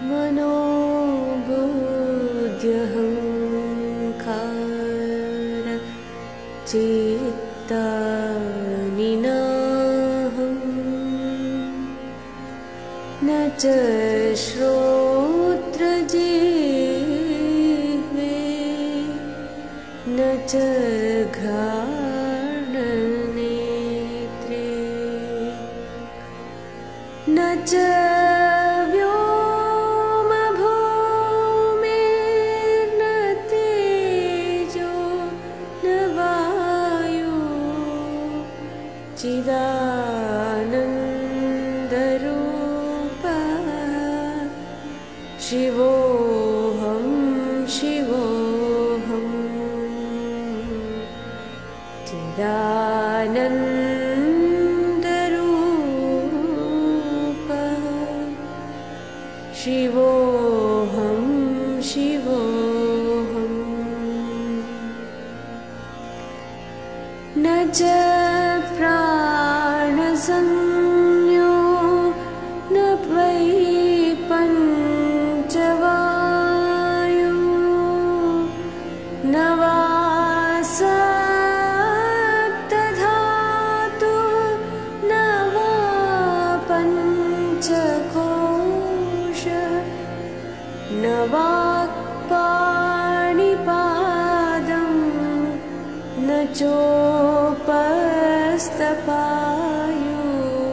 मनोबुद्ध्यहंकार चित्तानि नाहं न च श्रोत्रजिह्वे न च घ्राणनेत्रे न च व्योमभूमिर्न तेजो न वायु चिदानन्दरूपः शिवोऽहं शिवोऽहं चिदानन्दरूपः शिवोऽहं शिवोऽहं न च प्राणसंज्ञो न वै पञ्चवायु न वा सप्तधातु न वा पञ्चकोश न वाक्पाणिपादं न चोपस्थपायु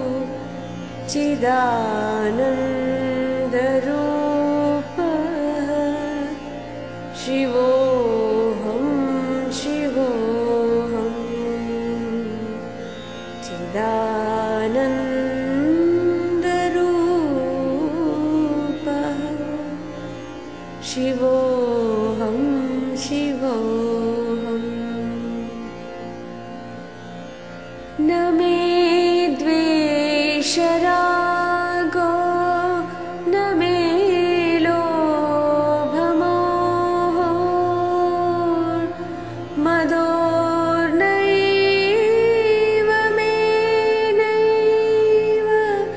चिदानन्दरूपः शिवोऽहं शिवोऽहं चिदानन्दरूपः शिवोऽहं शिवोऽहं न मे द्वेषरागो न मे लोभमोहो मदोर्नैव मे नैव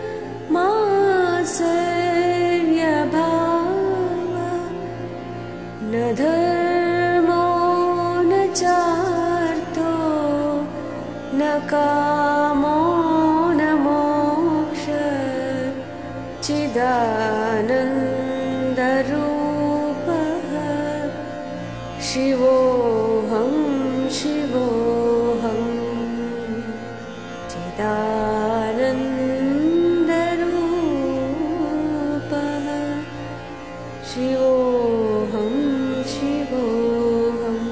मात्सर्यभावः न धर्मो न चार्थो न कामो न मोक्षः चिदानन्दरूपः शिवोऽहं शिवोऽहं चिदानन्दरूपः शिवोऽहं शिवोऽहं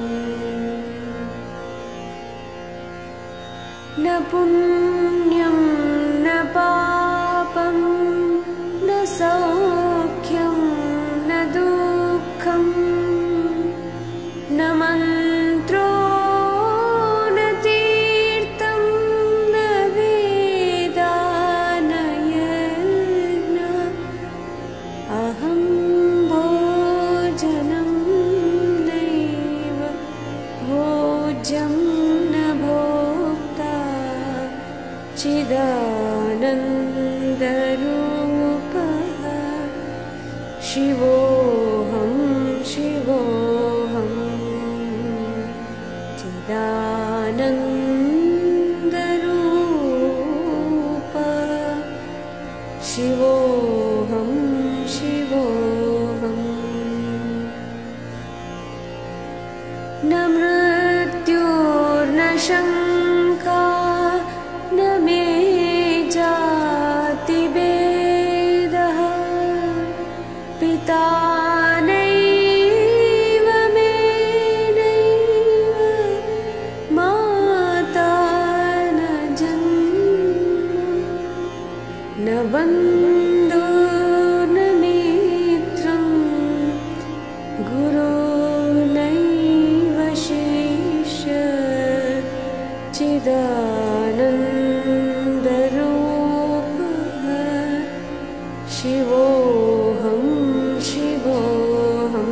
न पुण्यं न पापं न सौख्यं न दुःखं न मन्त्रो न तीर्थं न वेदा न यज्ञः अहं भोजनं नैव भोज्यं न भोक्ता चिदानन्दरूपः शिवोऽहं शिवोऽहं चिदानन्दरूपः शिवोऽहं शिवोऽहं न मृत्युर्न शङ्का न मे जातिभेदः पिता नैव मे नैव माता न जन्म न बन्धो न मित्रं गुरुर्नैव शिष्यः चिदानन्दरूपः शिवोऽहं शिवोऽहं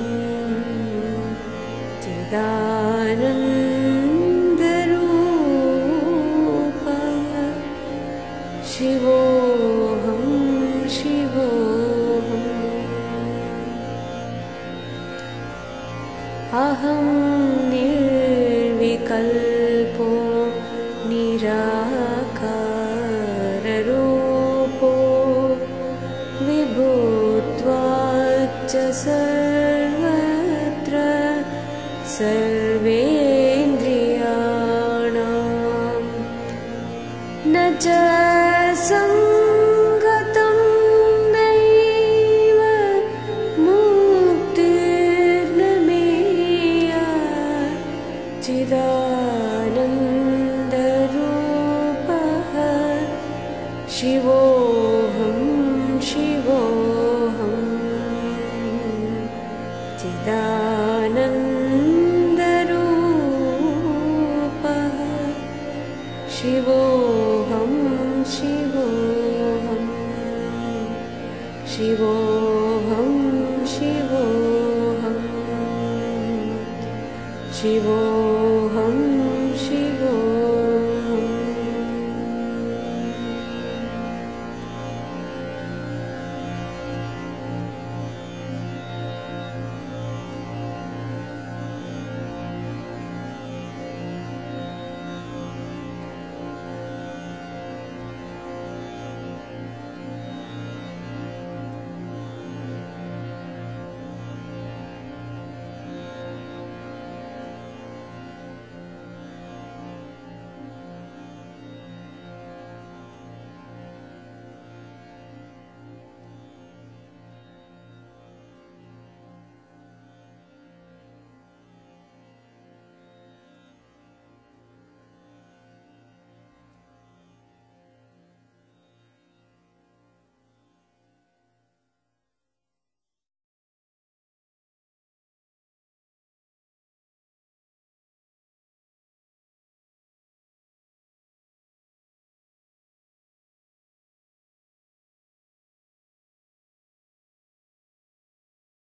चिदानन्दरूपः शिवोऽहं शिवोऽहम् न च सङ्गतं नैव मुक्तिर्न मेया चिदानन्दरूपः शिवोऽहं शिवोऽहं चिदानन्दरूपः शिवोऽहं शिवोऽहं शिवोऽहं शिवोऽहं शिवो